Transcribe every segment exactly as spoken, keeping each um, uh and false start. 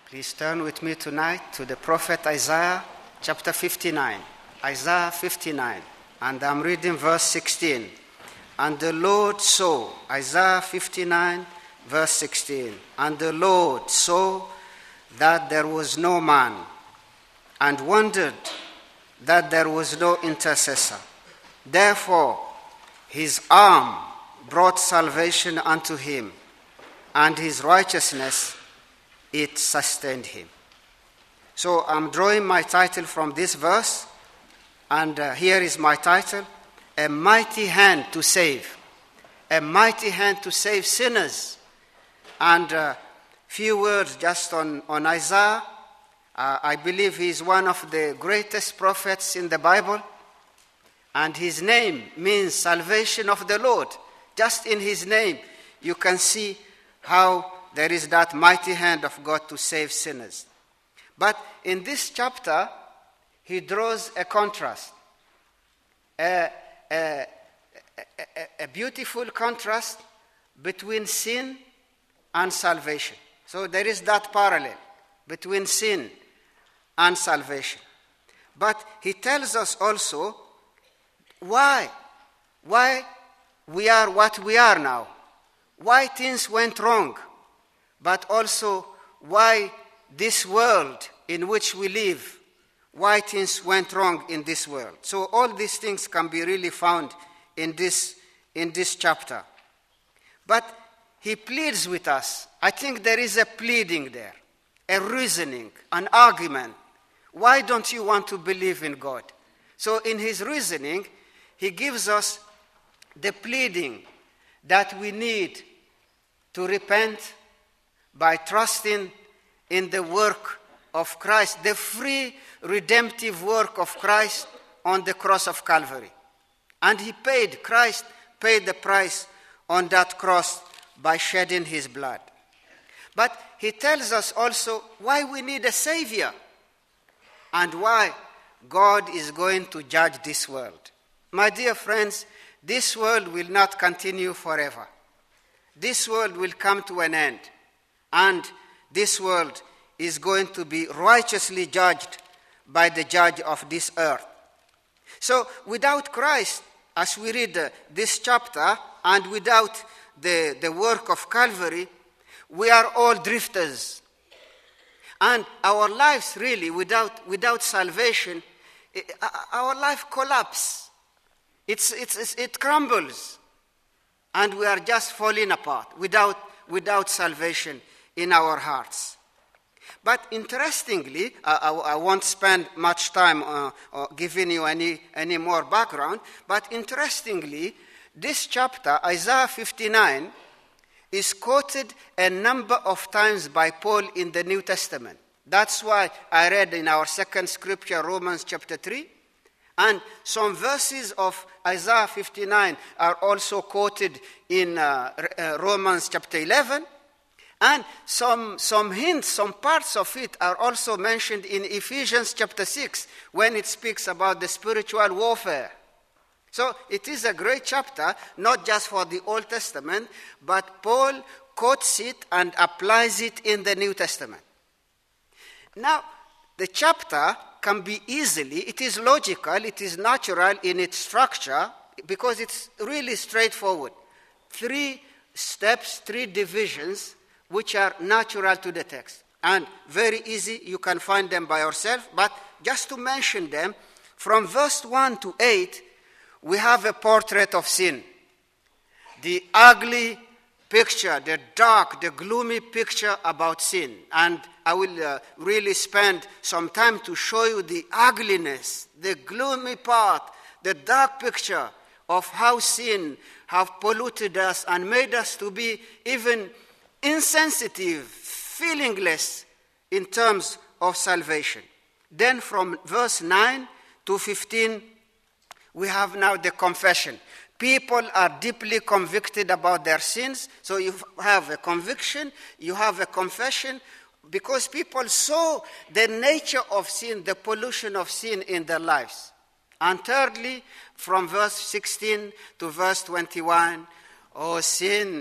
Please turn with me tonight to the prophet Isaiah chapter fifty-nine. Isaiah fifty-nine. And I'm reading verse sixteen. And the Lord saw, Isaiah fifty-nine, verse sixteen. And the Lord saw that there was no man, and wondered that there was no intercessor. Therefore, his arm brought salvation unto him, and his righteousness, it sustained him. So I'm drawing my title from this verse, and uh, here is my title, A Mighty Hand to Save. A mighty hand to save sinners. And a uh, few words just on, on Isaiah. Uh, I believe he is one of the greatest prophets in the Bible, and his name means salvation of the Lord. Just in his name, you can see how there is that mighty hand of God to save sinners. But in this chapter, he draws a contrast, a, a, a, a beautiful contrast between sin and salvation. So there is that parallel between sin and salvation. But he tells us also why, why we are what we are now, why things went wrong, but also why this world in which we live, why things went wrong in this world. So all these things can be really found in this, in this chapter. But he pleads with us. I think there is a pleading there, a reasoning, an argument. Why don't you want to believe in God? So in his reasoning, he gives us the pleading that we need to repent by trusting in the work of Christ, the free redemptive work of Christ on the cross of Calvary. And he paid, Christ paid the price on that cross by shedding his blood. But he tells us also why we need a Savior and why God is going to judge this world. My dear friends, this world will not continue forever. This world will come to an end, and this world is going to be righteously judged by the judge of this earth. So without Christ, as we read uh, this chapter, and without the, the work of Calvary, we are all drifters. And our lives really, without, without salvation, it, our life collapses. It's, it's, it's, it crumbles. And we are just falling apart without, without salvation in our hearts. But interestingly, I, I, I won't spend much time uh, uh, giving you any, any more background, but interestingly, this chapter, Isaiah fifty-nine, is quoted a number of times by Paul in the New Testament. That's why I read in our second scripture, Romans chapter three, and some verses of Isaiah fifty-nine are also quoted in uh, uh, Romans chapter eleven, and some, some hints, some parts of it are also mentioned in Ephesians chapter six, when it speaks about the spiritual warfare. So it is a great chapter, not just for the Old Testament, but Paul quotes it and applies it in the New Testament. Now, the chapter can be easily, it is logical, it is natural in its structure, because it's really straightforward. Three steps, three divisions, which are natural to the text. And very easy, you can find them by yourself, but just to mention them, from verse one to eight, we have a portrait of sin. The ugly picture, the dark, the gloomy picture about sin. And I will uh, really spend some time to show you the ugliness, the gloomy part, the dark picture of how sin have polluted us and made us to be even insensitive, feelingless in terms of salvation. Then from verse nine to fifteen, we have now the confession. People are deeply convicted about their sins, so you have a conviction, you have a confession, because people saw the nature of sin, the pollution of sin in their lives. And thirdly, from verse sixteen to verse twenty-one, oh, sin,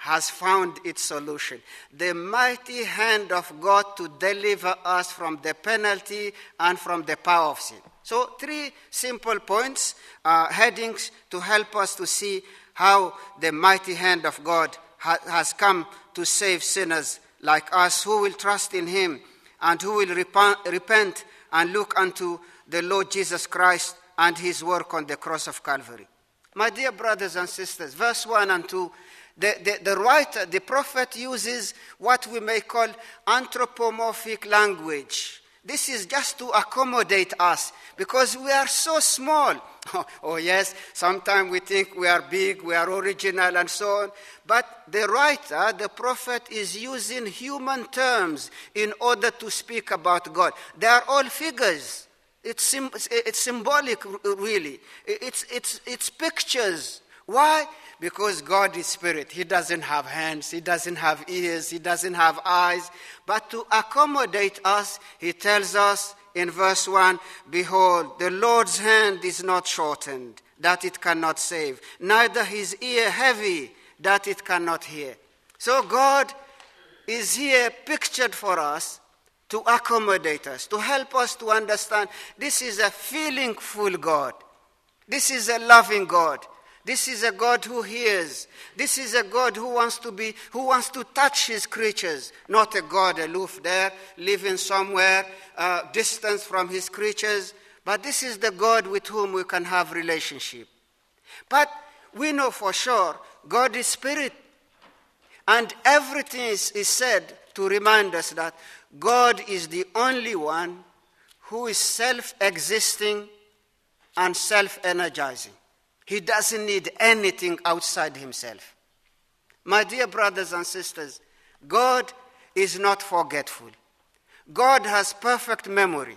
has found its solution. The mighty hand of God to deliver us from the penalty and from the power of sin. So three simple points, uh, headings to help us to see how the mighty hand of God ha- has come to save sinners like us who will trust in him and who will repent, repent and look unto the Lord Jesus Christ and his work on the cross of Calvary. My dear brothers and sisters, verse one and two, the, the, the writer, the prophet uses what we may call anthropomorphic language. This is just to accommodate us because we are so small. Oh, oh yes, sometimes we think we are big, we are original and so on. But the writer, the prophet, is using human terms in order to speak about God. They are all figures. It's, sim- it's symbolic, really. It's, it's, it's pictures. Why? Because God is spirit. He doesn't have hands, he doesn't have ears, he doesn't have eyes. But to accommodate us, he tells us in verse one, behold, the Lord's hand is not shortened, that it cannot save, neither his ear heavy, that it cannot hear. So God is here pictured for us to accommodate us, to help us to understand this is a feelingful God. This is a loving God. This is a God who hears. This is a God who wants to be, who wants to touch his creatures, not a God aloof there, living somewhere uh, distant from his creatures. But this is the God with whom we can have relationship. But we know for sure God is spirit. And everything is, is said to remind us that God is the only one who is self-existing and self-energizing. He doesn't need anything outside himself. My dear brothers and sisters, God is not forgetful. God has perfect memory.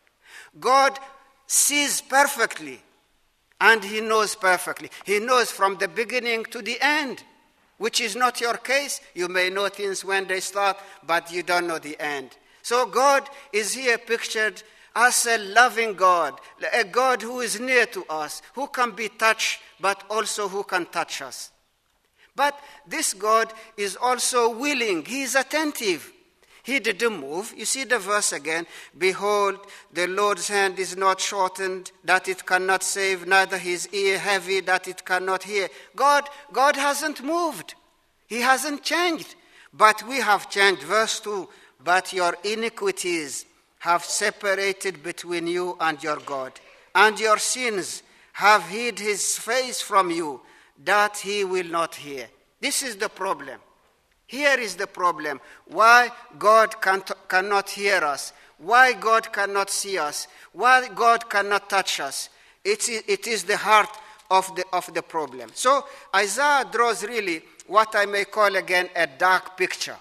God sees perfectly, and he knows perfectly. He knows from the beginning to the end, which is not your case. You may know things when they start, but you don't know the end. So God is here pictured as a loving God, a God who is near to us, who can be touched, but also who can touch us. But this God is also willing. He is attentive. He didn't move. You see the verse again. Behold, the Lord's hand is not shortened, that it cannot save, neither his ear heavy, that it cannot hear. God, God hasn't moved. He hasn't changed. But we have changed. Verse two, but your iniquities have separated between you and your God, and your sins have hid his face from you, that he will not hear. This is the problem. Here is the problem. Why God can't, cannot hear us, why God cannot see us, why God cannot touch us. It is, it is the heart of the, of the problem. So Isaiah draws really what I may call again a dark picture.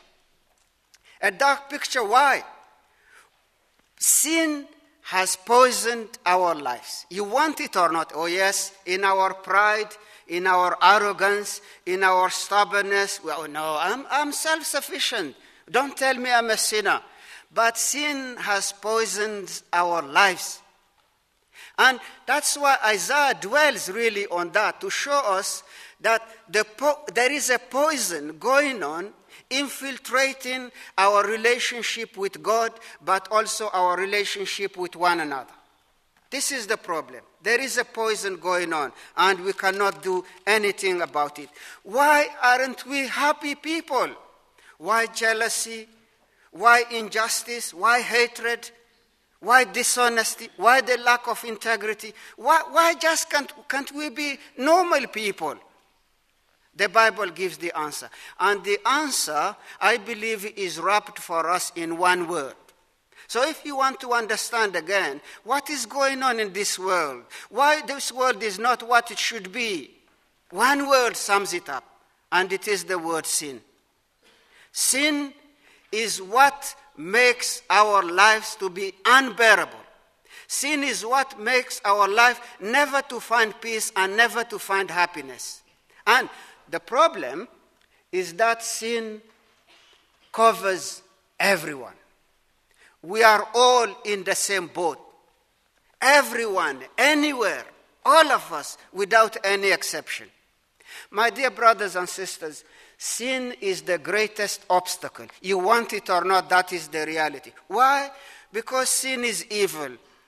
A dark picture, why? Sin has poisoned our lives. You want it or not? Oh yes, in our pride, in our arrogance, in our stubbornness. Well, no, I'm, I'm self-sufficient. Don't tell me I'm a sinner. But sin has poisoned our lives. And that's why Isaiah dwells really on that, to show us that the po- there is a poison going on infiltrating our relationship with God, but also our relationship with one another. This is the problem. There is a poison going on, and we cannot do anything about it. Why aren't we happy people? Why jealousy? Why injustice? Why hatred? Why dishonesty? Why the lack of integrity? Why, why just can't, can't we be normal people? The Bible gives the answer. And the answer, I believe, is wrapped for us in one word. So if you want to understand again what is going on in this world, why this world is not what it should be, one word sums it up, and it is the word sin. Sin is what makes our lives to be unbearable. Sin is what makes our life never to find peace and never to find happiness. And the problem is that sin covers everyone. We are all in the same boat. Everyone, anywhere, all of us, without any exception. My dear brothers and sisters, sin is the greatest obstacle. You want it or not, that is the reality. Why? Because sin is evil.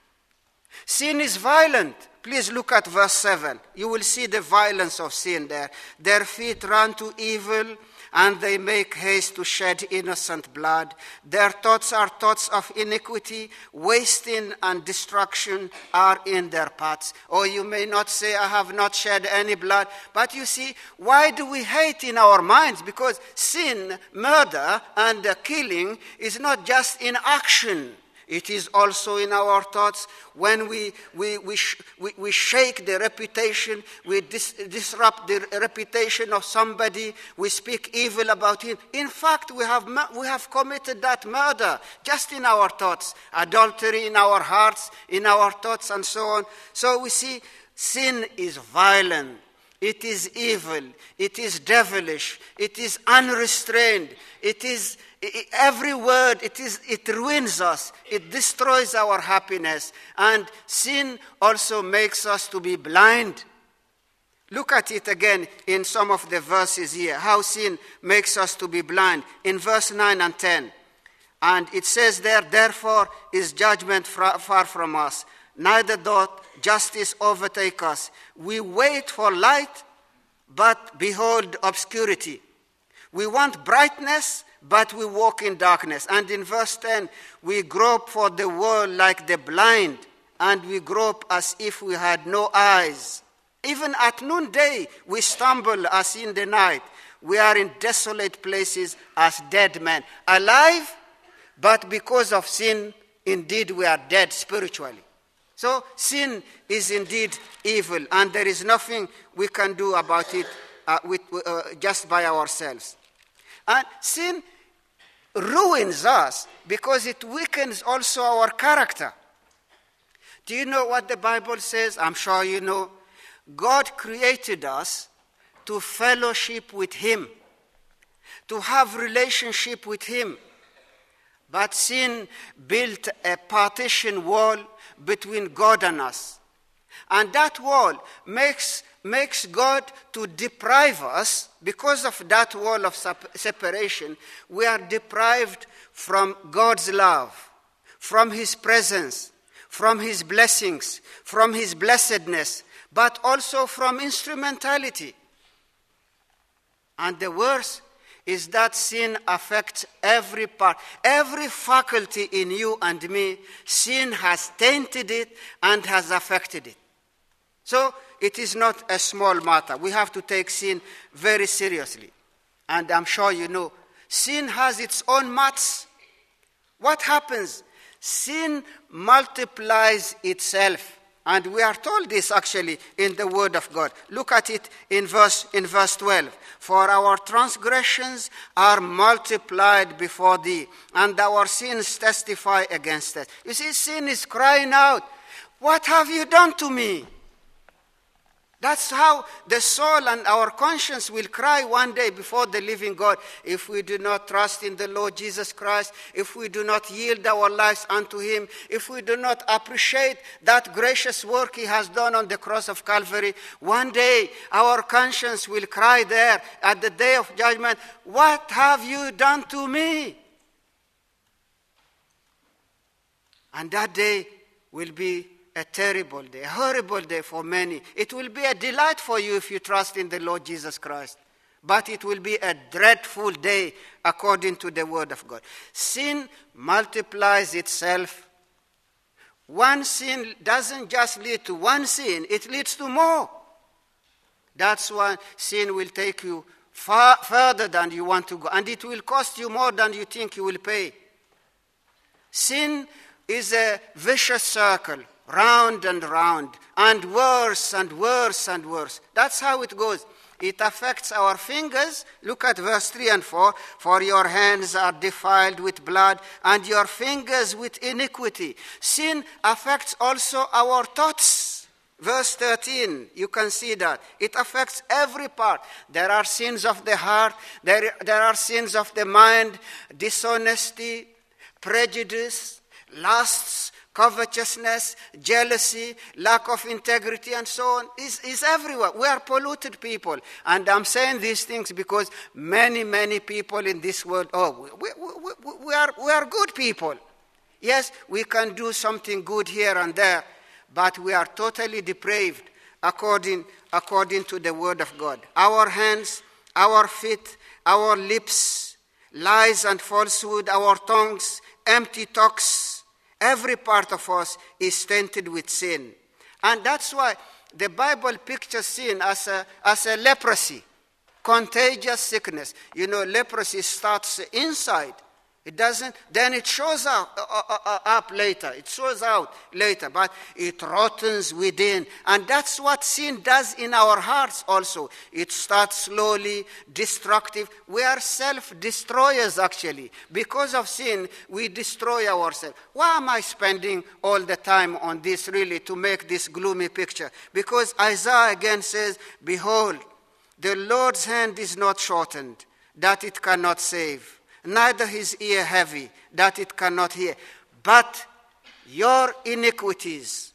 Sin is violent. Please look at verse seven. You will see the violence of sin there. Their feet run to evil, and they make haste to shed innocent blood. Their thoughts are thoughts of iniquity. Wasting and destruction are in their paths. Or you may not say, I have not shed any blood. But you see, why do we hate in our minds? Because sin, murder, and killing is not just in action. It is also in our thoughts. When we we we, sh- we, we shake the reputation, we dis- disrupt the reputation of somebody, we speak evil about him. In fact, we have we have committed that murder just in our thoughts, adultery in our hearts, in our thoughts, and so on. So we see sin is violent. It is evil. It is devilish. It is unrestrained. It is it, every word. It is. It ruins us. It destroys our happiness. And sin also makes us to be blind. Look at it again in some of the verses here. How sin makes us to be blind. In verse nine and ten, and it says there, therefore is judgment far from us. Neither doth justice overtake us. We wait for light, but behold obscurity. We want brightness, but we walk in darkness. And in verse ten, we grope for the world like the blind, and we grope as if we had no eyes. Even at noonday, we stumble as in the night. We are in desolate places as dead men. Alive, but because of sin, indeed we are dead spiritually. So sin is indeed evil, and there is nothing we can do about it uh, with, uh, just by ourselves. And sin ruins us because it weakens also our character. Do you know what the Bible says? I'm sure you know. God created us to fellowship with him, to have relationship with him. But sin built a partition wall between God and us. And that wall makes, makes God to deprive us. Because of that wall of separation, we are deprived from God's love, from his presence, from his blessings, from his blessedness, but also from instrumentality. And the worst is that sin affects every part, every faculty in you and me. Sin has tainted it and has affected it. So it is not a small matter. We have to take sin very seriously. And I'm sure you know, sin has its own maths. What happens? Sin multiplies itself. And we are told this actually in the Word of God. Look at it in verse, in verse twelve. For our transgressions are multiplied before thee, and our sins testify against us. You see, sin is crying out, what have you done to me? That's how the soul and our conscience will cry one day before the living God. If we do not trust in the Lord Jesus Christ, if we do not yield our lives unto him, if we do not appreciate that gracious work he has done on the cross of Calvary, one day our conscience will cry there at the day of judgment, what have you done to me? And that day will be a terrible day, a horrible day for many. It will be a delight for you if you trust in the Lord Jesus Christ. But it will be a dreadful day according to the Word of God. Sin multiplies itself. One sin doesn't just lead to one sin, it leads to more. That's why sin will take you far further than you want to go. And it will cost you more than you think you will pay. Sin is a vicious circle. Round and round, and worse and worse and worse. That's how it goes. It affects our fingers. Look at verse three and four. For your hands are defiled with blood, and your fingers with iniquity. Sin affects also our thoughts. Verse thirteen, you can see that. It affects every part. There are sins of the heart, there, there are sins of the mind, dishonesty, prejudice, lusts, covetousness, jealousy, lack of integrity, and so on is, is everywhere. We are polluted people. And I'm saying these things because many, many people in this world, oh, we, we, we, we, are, we are good people. Yes, we can do something good here and there, but we are totally depraved according, according to the word of God. Our hands, our feet, our lips, lies and falsehood, our tongues, empty talks, every part of us is tainted with sin. And that's why the Bible pictures sin as a, as a leprosy, contagious sickness. You know, leprosy starts inside. It doesn't, then it shows up, uh, uh, up later. It shows out later, but it rottens within. And that's what sin does in our hearts also. It starts slowly, destructive. We are self-destroyers, actually. Because of sin, we destroy ourselves. Why am I spending all the time on this, really, to make this gloomy picture? Because Isaiah again says, behold, the Lord's hand is not shortened, that it cannot save, neither his ear heavy, that it cannot hear. But your iniquities,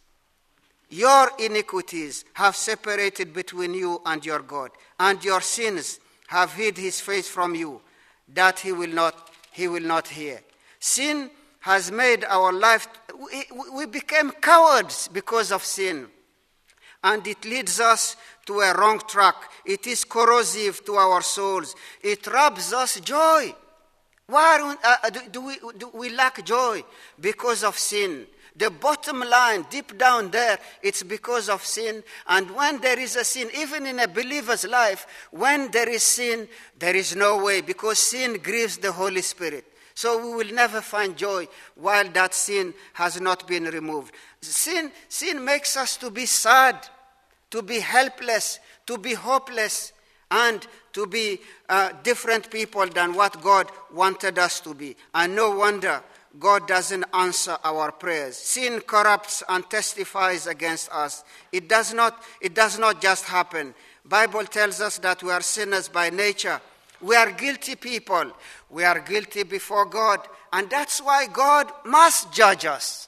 your iniquities have separated between you and your God, and your sins have hid his face from you, that he will not, he will not hear. Sin has made our life, we, we became cowards because of sin. And it leads us to a wrong track. It is corrosive to our souls. It robs us joy. Why uh, do, do, we, do we lack joy? Because of sin. The bottom line, deep down there, it's because of sin. And when there is a sin, even in a believer's life, when there is sin, there is no way, because sin grieves the Holy Spirit. So we will never find joy while that sin has not been removed. Sin, sin makes us to be sad, to be helpless, to be hopeless, and to be uh, different people than what God wanted us to be. And no wonder God doesn't answer our prayers. Sin corrupts and testifies against us. It does not, it does not just happen. Bible tells us that we are sinners by nature. We are guilty people. We are guilty before God. And that's why God must judge us.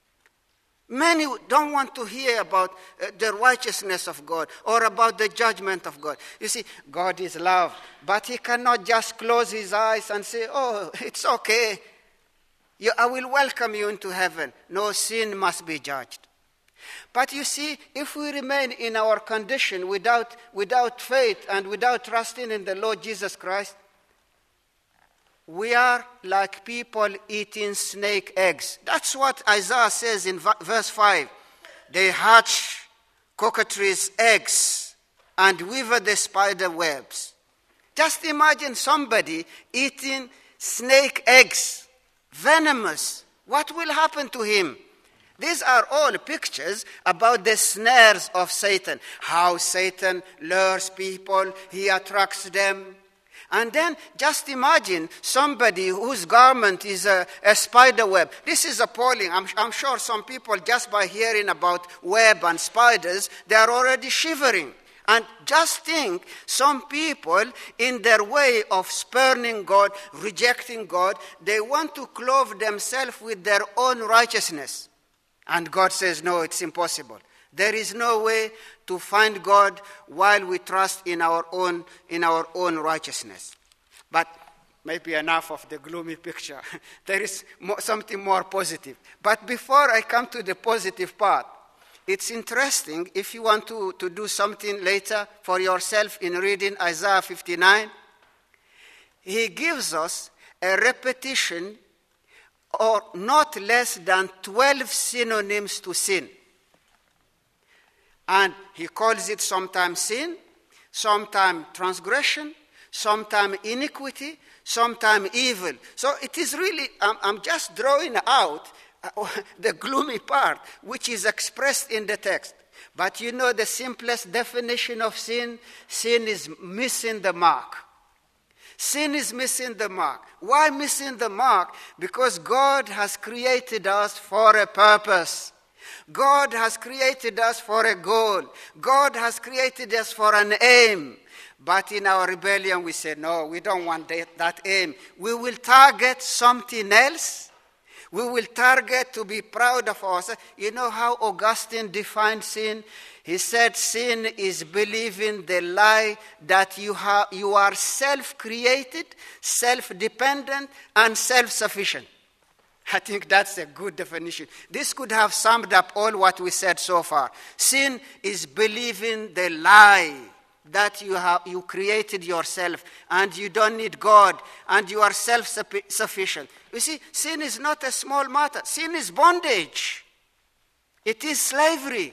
Many don't want to hear about uh, the righteousness of God or about the judgment of God. You see, God is love, but he cannot just close his eyes and say, oh, it's okay. You, I will welcome you into heaven. No, sin must be judged. But you see, if we remain in our condition without, without faith and without trusting in the Lord Jesus Christ, we are like people eating snake eggs. That's what Isaiah says in verse five. They hatch cockatrice eggs and weave the spider webs. Just imagine somebody eating snake eggs, venomous. What will happen to him? These are all pictures about the snares of Satan, how Satan lures people, he attracts them. And then just imagine somebody whose garment is a, a spider web. This is appalling. I'm, I'm sure some people, just by hearing about web and spiders, they are already shivering. And just think, some people, in their way of spurning God, rejecting God, they want to clothe themselves with their own righteousness. And God says, no, it's impossible. There is no way to find God while we trust in our own, in our own righteousness. But maybe enough of the gloomy picture. There is more, something more positive. But before I come to the positive part, it's interesting, if you want to, to do something later for yourself in reading Isaiah fifty-nine, he gives us a repetition or not less than twelve synonyms to sin. And he calls it sometimes sin, sometimes transgression, sometimes iniquity, sometimes evil. So it is really, I'm, I'm just drawing out uh, the gloomy part, which is expressed in the text. But you know the simplest definition of sin? Sin is missing the mark. Sin is missing the mark. Why missing the mark? Because God has created us for a purpose. God has created us for a goal. God has created us for an aim. But in our rebellion, we say, no, we don't want that, that aim. We will target something else. We will target to be proud of ourselves. You know how Augustine defined sin? He said sin is believing the lie that you, ha- you are self-created, self-dependent, and self-sufficient. I think that's a good definition. This could have summed up all what we said so far. Sin is believing the lie that you have you created yourself and you don't need God and you are self-sufficient. You see, sin is not a small matter. Sin is bondage. It is slavery.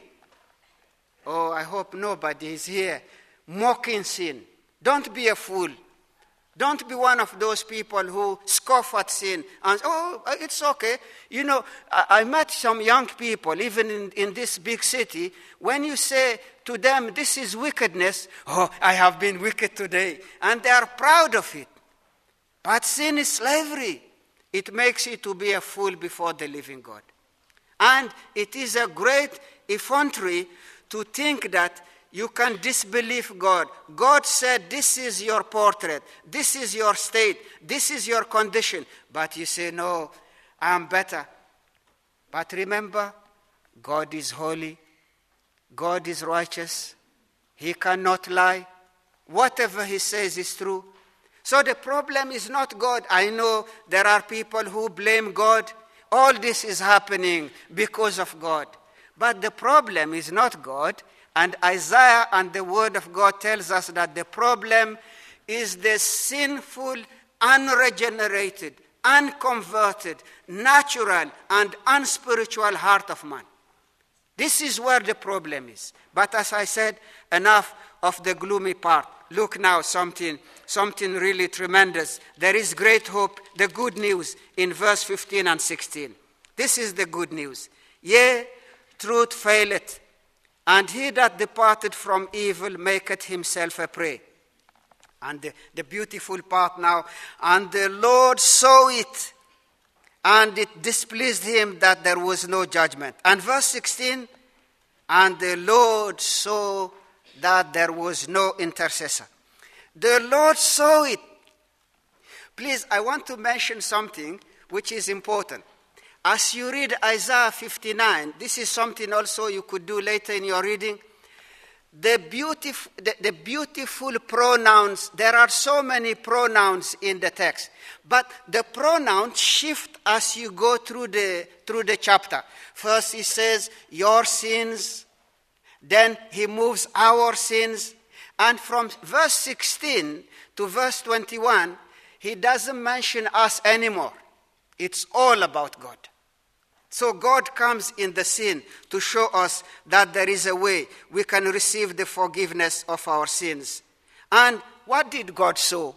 Oh, I hope nobody is here mocking sin. Don't be a fool. Don't be one of those people who scoff at sin and, oh, it's okay. You know, I, I met some young people, even in, in this big city. When you say to them, this is wickedness, oh, I have been wicked today. And they are proud of it. But sin is slavery. It makes you to be a fool before the living God. And it is a great effrontery to think that you can disbelieve God. God said, this is your portrait, this is your state, this is your condition. But you say, no, I am better. But remember, God is holy. God is righteous. He cannot lie. Whatever he says is true. So the problem is not God. I know there are people who blame God. All this is happening because of God. But the problem is not God. And Isaiah and the Word of God tells us that the problem is the sinful, unregenerated, unconverted, natural, and unspiritual heart of man. This is where the problem is. But as I said, enough of the gloomy part. Look now, something, something really tremendous. There is great hope, the good news in verse fifteen and sixteen. This is the good news. Yea, truth faileth, and he that departed from evil maketh himself a prey. And the, the beautiful part now, and the Lord saw it, and it displeased him that there was no judgment. And verse sixteen, and the Lord saw that there was no intercessor. The Lord saw it. Please, I want to mention something which is important. As you read Isaiah fifty-nine, this is something also you could do later in your reading. The beautiful, the, the beautiful pronouns, there are so many pronouns in the text, but the pronouns shift as you go through the, through the chapter. First he says, your sins, then he moves our sins, and from verse sixteen to verse twenty-one, he doesn't mention us anymore. It's all about God. So God comes in the scene to show us that there is a way we can receive the forgiveness of our sins. And what did God show?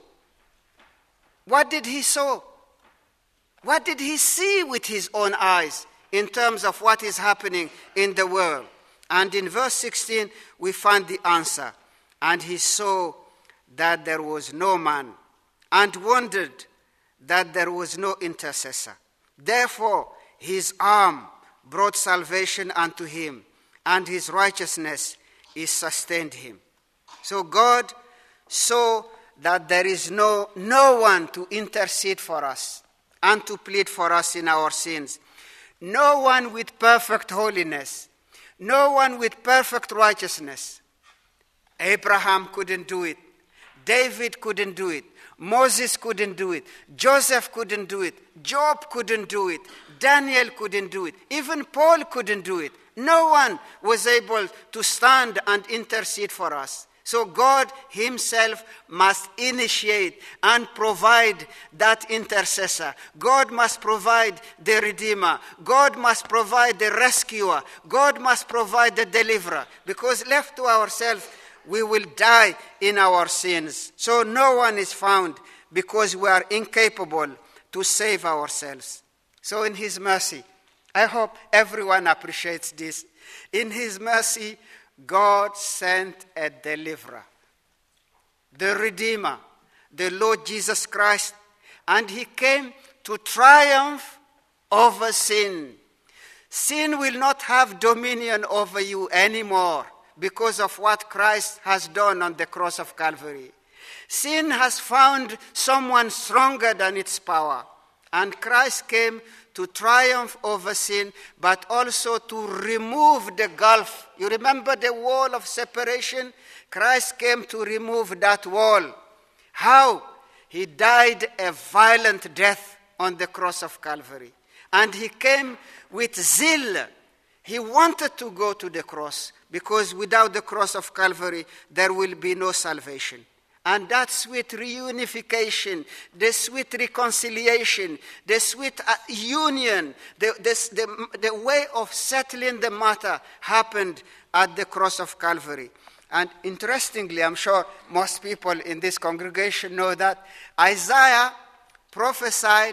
What did he show? What did he see with his own eyes in terms of what is happening in the world? And in verse sixteen, we find the answer. And he saw that there was no man, and wondered that there was no intercessor. Therefore, his arm brought salvation unto him, and his righteousness is sustained him. So God saw that there is no, no one to intercede for us and to plead for us in our sins. No one with perfect holiness. No one with perfect righteousness. Abraham couldn't do it. David couldn't do it. Moses couldn't do it. Joseph couldn't do it. Job couldn't do it. Daniel couldn't do it. Even Paul couldn't do it. No one was able to stand and intercede for us. So God himself must initiate and provide that intercessor. God must provide the Redeemer. God must provide the rescuer. God must provide the deliverer. Because left to ourselves, we will die in our sins. So no one is found because we are incapable to save ourselves. So in his mercy, I hope everyone appreciates this. In his mercy, God sent a deliverer, the Redeemer, the Lord Jesus Christ, and he came to triumph over sin. Sin will not have dominion over you anymore because of what Christ has done on the cross of Calvary. Sin has found someone stronger than its power, and Christ came to triumph over sin, but also to remove the gulf. You remember the wall of separation? Christ came to remove that wall. How? He died a violent death on the cross of Calvary. And he came with zeal. He wanted to go to the cross, because without the cross of Calvary, there will be no salvation. And that sweet reunification, the sweet reconciliation, the sweet union, the, the, the, the way of settling the matter happened at the cross of Calvary. And interestingly, I'm sure most people in this congregation know that Isaiah prophesied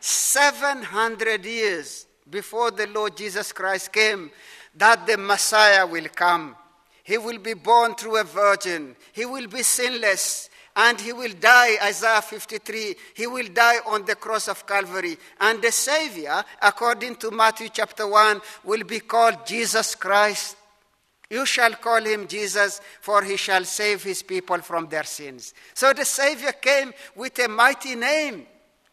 seven hundred years before the Lord Jesus Christ came that the Messiah will come. He will be born through a virgin. He will be sinless. And he will die, Isaiah fifty-three, he will die on the cross of Calvary. And the Savior, according to Matthew chapter one, will be called Jesus Christ. You shall call him Jesus, for he shall save his people from their sins. So the Savior came with a mighty name,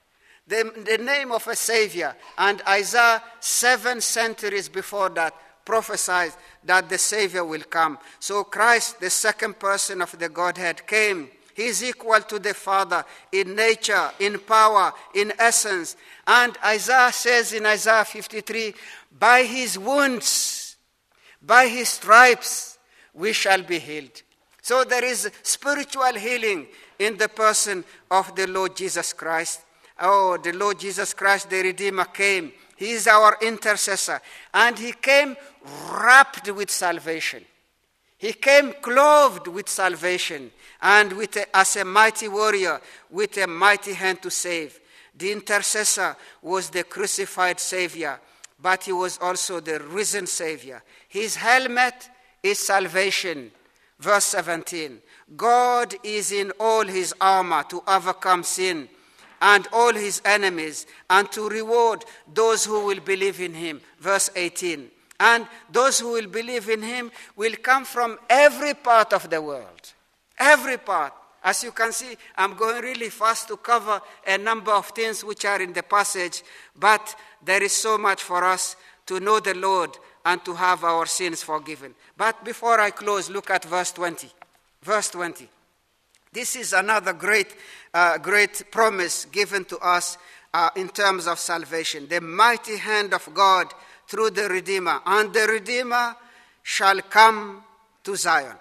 the, the name of a Savior. And Isaiah, seven centuries before that, prophesied that the Savior will come. So Christ, the second person of the Godhead, came. He is equal to the Father in nature, in power, in essence. And Isaiah says in Isaiah fifty-three, by his wounds, by his stripes, we shall be healed. So there is spiritual healing in the person of the Lord Jesus Christ. Oh, the Lord Jesus Christ, the Redeemer, came. He is our intercessor. And he came wrapped with salvation. He came clothed with salvation and with a, as a mighty warrior with a mighty hand to save. The intercessor was the crucified Savior, but he was also the risen Savior. His helmet is salvation. Verse seventeen, God is in all his armor to overcome sin and all his enemies, and to reward those who will believe in him. Verse eighteen, and those who will believe in him will come from every part of the world. Every part. As you can see, I'm going really fast to cover a number of things which are in the passage, but there is so much for us to know the Lord and to have our sins forgiven. But before I close, look at verse twenty. Verse twenty. This is another great, uh, great promise given to us uh, in terms of salvation. The mighty hand of God through the Redeemer, and the Redeemer shall come to Zion.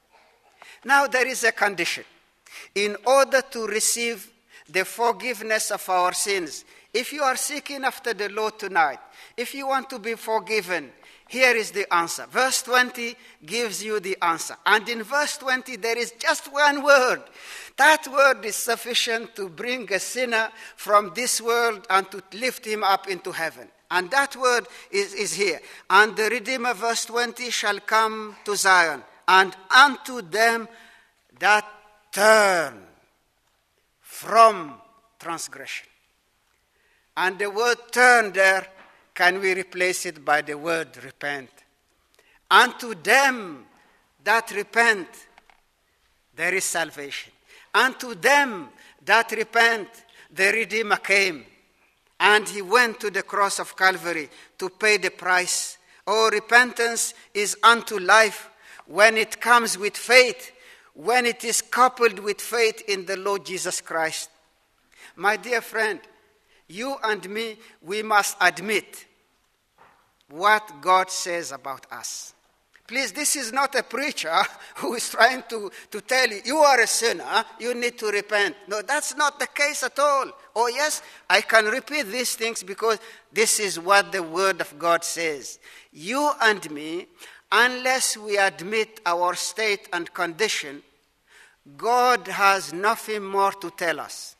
Now there is a condition. In order to receive the forgiveness of our sins, if you are seeking after the Lord tonight, if you want to be forgiven, here is the answer. Verse twenty gives you the answer. And in verse twenty, there is just one word. That word is sufficient to bring a sinner from this world and to lift him up into heaven. And that word is, is here. And the Redeemer, verse twenty, shall come to Zion, and unto them that turn from transgression. And the word turn there, can we replace it by the word repent? Unto them that repent, there is salvation. Unto them that repent, the Redeemer came. And he went to the cross of Calvary to pay the price. Oh, repentance is unto life when it comes with faith, when it is coupled with faith in the Lord Jesus Christ. My dear friend, you and me, we must admit what God says about us. Please, this is not a preacher who is trying to, to tell you, you are a sinner, you need to repent. No, that's not the case at all. Oh yes, I can repeat these things because this is what the Word of God says. You and me, unless we admit our state and condition, God has nothing more to tell us.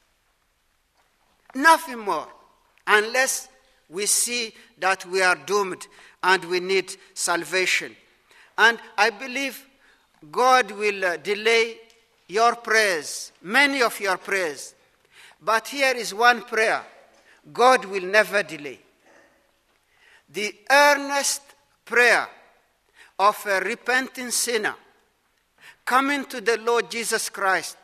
Nothing more, unless we see that we are doomed and we need salvation. And I believe God will uh, delay your prayers, many of your prayers. But here is one prayer God will never delay. The earnest prayer of a repenting sinner coming to the Lord Jesus Christ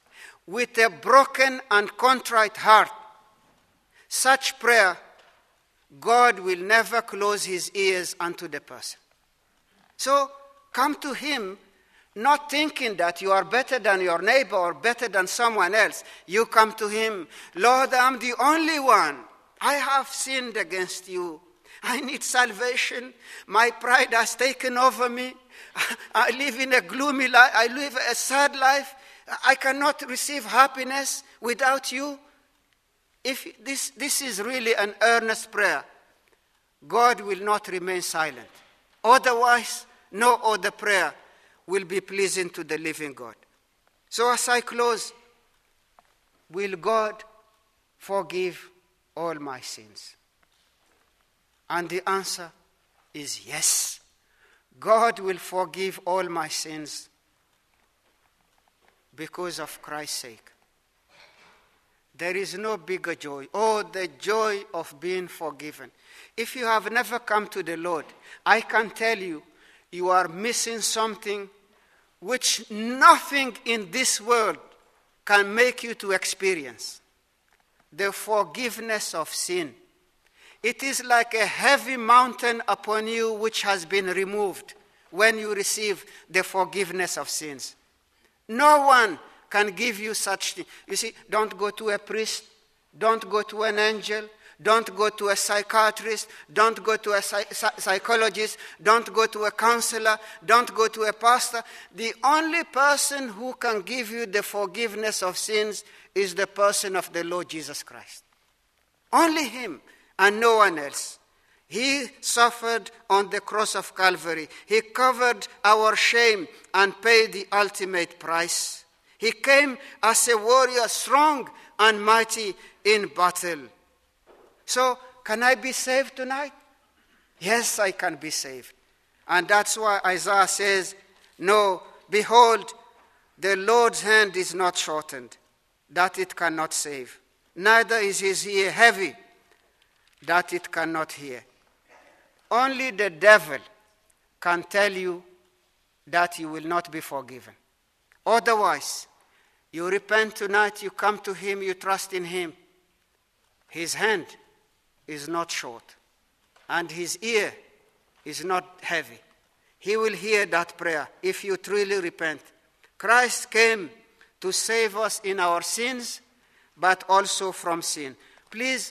with a broken and contrite heart. Such prayer God will never close his ears unto the person. So come to him, not thinking that you are better than your neighbor or better than someone else. You come to him, Lord, I'm the only one. I have sinned against you. I need salvation. My pride has taken over me. I live in a gloomy life. I live a sad life. I cannot receive happiness without you. If this, this is really an earnest prayer, God will not remain silent. Otherwise, no other prayer will be pleasing to the living God. So as I close, will God forgive all my sins? And the answer is yes. God will forgive all my sins because of Christ's sake. There is no bigger joy. Oh, the joy of being forgiven. If you have never come to the Lord, I can tell you, you are missing something which nothing in this world can make you to experience. The forgiveness of sin. It is like a heavy mountain upon you which has been removed when you receive the forgiveness of sins. No one can give you such thing. You see, don't go to a priest, don't go to an angel, don't go to a psychiatrist, don't go to a psych- psychologist, don't go to a counselor, don't go to a pastor. The only person who can give you the forgiveness of sins is the person of the Lord Jesus Christ. Only him and no one else. He suffered on the cross of Calvary. He covered our shame and paid the ultimate price. He came as a warrior, strong and mighty in battle. So, can I be saved tonight? Yes, I can be saved. And that's why Isaiah says, no, behold, the Lord's hand is not shortened, that it cannot save. Neither is his ear heavy, that it cannot hear. Only the devil can tell you that you will not be forgiven. Otherwise, you repent tonight, you come to him, you trust in him. His hand is not short, and his ear is not heavy. He will hear that prayer if you truly repent. Christ came to save us in our sins, but also from sin. Please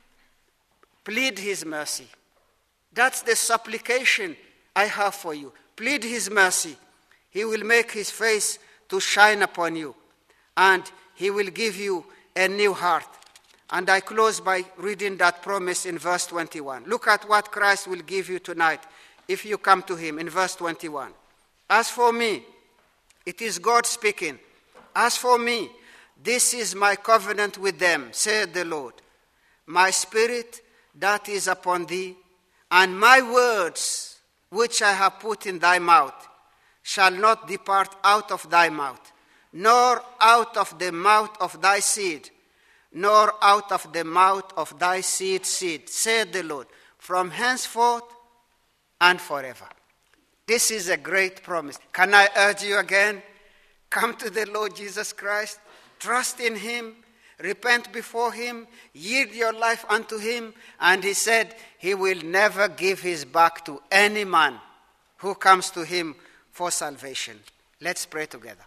plead his mercy. That's the supplication I have for you. Plead his mercy. He will make his face to shine upon you, and he will give you a new heart. And I close by reading that promise in verse twenty-one. Look at what Christ will give you tonight if you come to him in verse twenty-one. As for me, it is God speaking. As for me, this is my covenant with them, saith the Lord. My spirit that is upon thee, and my words which I have put in thy mouth, shall not depart out of thy mouth, nor out of the mouth of thy seed, nor out of the mouth of thy seed seed, saith the Lord, from henceforth and forever. This is a great promise. Can I urge you again? Come to the Lord Jesus Christ, trust in him, repent before him, yield your life unto him, and he said he will never give his back to any man who comes to him for salvation. Let's pray together.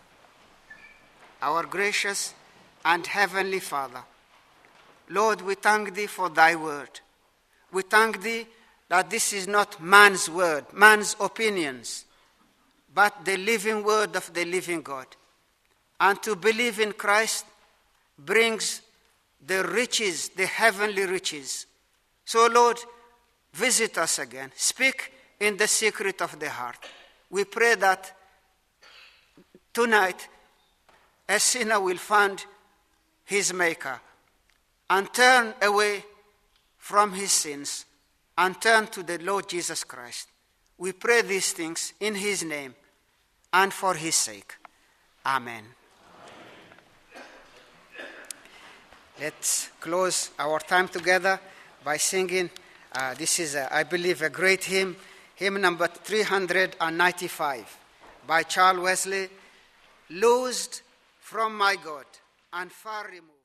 Our gracious and heavenly Father, Lord, we thank thee for thy word. We thank thee that this is not man's word, man's opinions, but the living word of the living God. And to believe in Christ brings the riches, the heavenly riches. So, Lord, visit us again. Speak in the secret of the heart. We pray that tonight a sinner will find his Maker and turn away from his sins and turn to the Lord Jesus Christ. We pray these things in his name and for his sake. Amen. Let's close our time together by singing. Uh, this is, a, I believe, a great hymn, hymn number three hundred ninety-five by Charles Wesley, Loosed from my God and far removed.